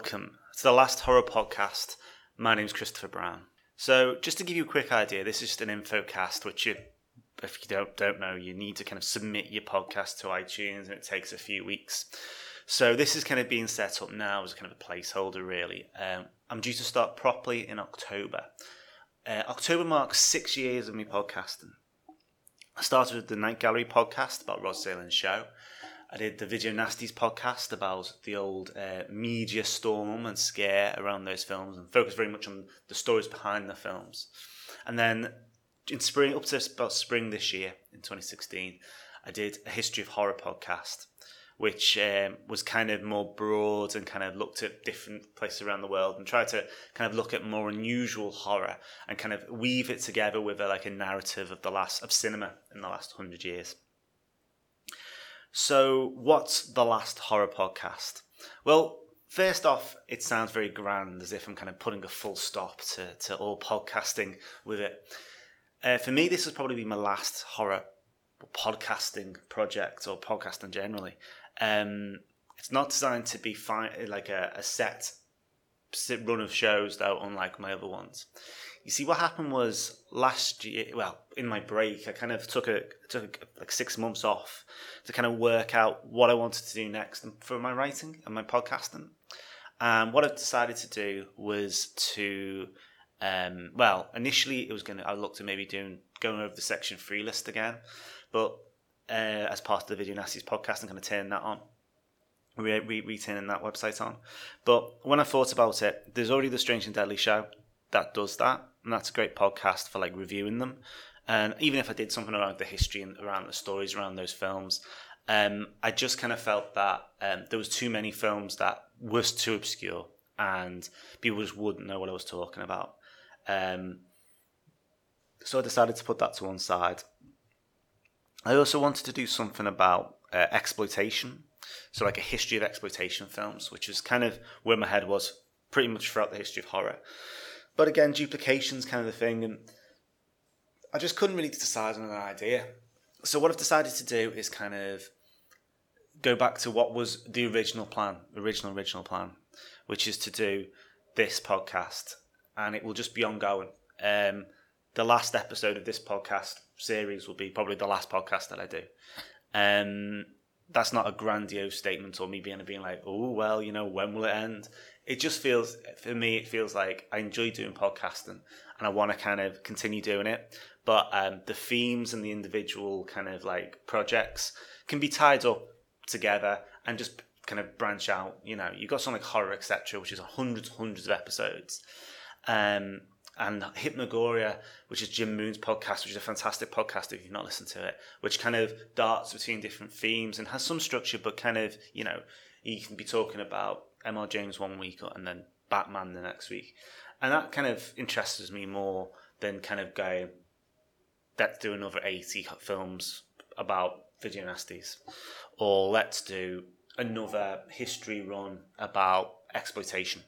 welcome to the Last Horror Podcast. My name's Christopher Brown. So, just to give you a quick idea, this is just an infocast, which if you don't know, you need to kind of submit your podcast to iTunes, and it takes a few weeks. So this is kind of being set up now as kind of a placeholder, really. I'm due to start properly in October. October marks 6 years of me podcasting. I started with the Night Gallery podcast about Rod Serling's show. I did the Video Nasties podcast about the old media storm and scare around those films and focused very much on the stories behind the films. And then in spring, up to about spring this year, in 2016, I did a History of Horror podcast, which was kind of more broad and kind of looked at different places around the world and tried to kind of look at more unusual horror and kind of weave it together with a narrative of cinema in the last 100 years. So, what's the Last Horror Podcast? Well, first off, it sounds very grand, as if I'm kind of putting a full stop to all podcasting with it. For me, this will probably be my last horror podcasting project, or podcasting generally. It's not designed to be like a set run of shows, though, unlike my other ones. You see, what happened was last year, well, in my break, I kind of took like 6 months off to kind of work out what I wanted to do next for my writing and my podcasting. And what I decided to do was to, initially I looked at maybe going over the Section 3 list again, but as part of the Video Nasties podcast, I'm kind of turning that on. Returning that website on. But when I thought about it, there's already the Strange and Deadly show that does that, and that's a great podcast for reviewing them. And even if I did something around the history and around the stories around those films, I just kind of felt that there was too many films that was too obscure and people just wouldn't know what I was talking about. So I decided to put that to one side. I also wanted to do something about exploitation. So like a history of exploitation films, which is kind of where my head was pretty much throughout the history of horror. But again, duplication's kind of the thing, and I just couldn't really decide on an idea. So what I've decided to do is kind of go back to what was the original plan, which is to do this podcast, and it will just be ongoing. The last episode of this podcast series will be probably the last podcast that I do. That's not a grandiose statement or me being like, oh, well, when will it end? It just feels, for me, it feels like I enjoy doing podcasting and I want to kind of continue doing it. But the themes and the individual kind of projects can be tied up together and just kind of branch out. You've got something like Horror, etc., which is hundreds of episodes. And Hypnagoria, which is Jim Moon's podcast, which is a fantastic podcast if you've not listened to it, which kind of darts between different themes and has some structure, but kind of, you can be talking about M.R. James one week and then Batman the next week. And that kind of interests me more than kind of going, let's do another 80 films about Video Nasties, or let's do another history run about exploitation,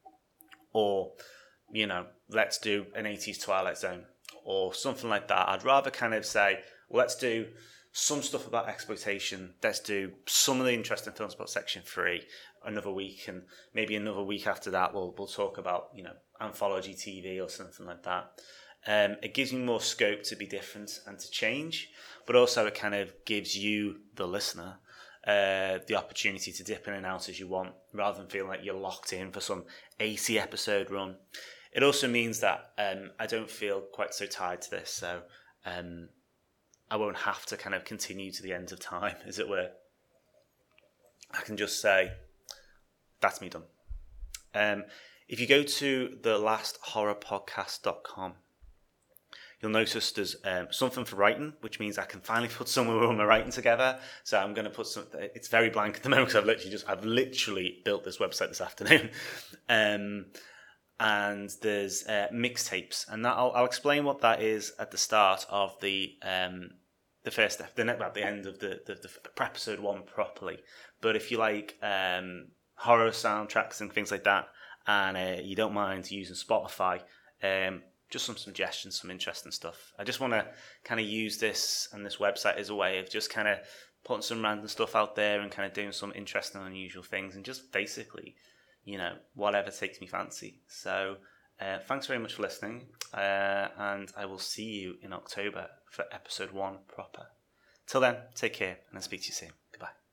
or let's do an 80s Twilight Zone or something like that. I'd rather kind of say, let's do some stuff about exploitation. Let's do some of the interesting films about Section 3 another week, and maybe another week after that we'll talk about, anthology TV or something like that. It gives me more scope to be different and to change, but also it kind of gives you, the listener, the opportunity to dip in and out as you want, rather than feeling like you're locked in for some 80 episode run. It also means that I don't feel quite so tied to this, so I won't have to kind of continue to the end of time, as it were. I can just say, that's me done. If you go to thelasthorrorpodcast.com, you'll notice there's something for writing, which means I can finally put somewhere all my writing together. So I'm going to put it's very blank at the moment because I've literally built this website this afternoon. And there's mixtapes, and I'll explain what that is at the start of the first step, at the end of the episode 1 properly. But if you like horror soundtracks and things like that, and you don't mind using Spotify, just some suggestions, some interesting stuff. I just want to kind of use this and this website as a way of just kind of putting some random stuff out there and kind of doing some interesting, unusual things, and just basically, whatever takes me fancy. So thanks very much for listening, and I will see you in October for episode 1 proper. Till then, take care, and I'll speak to you soon. Goodbye.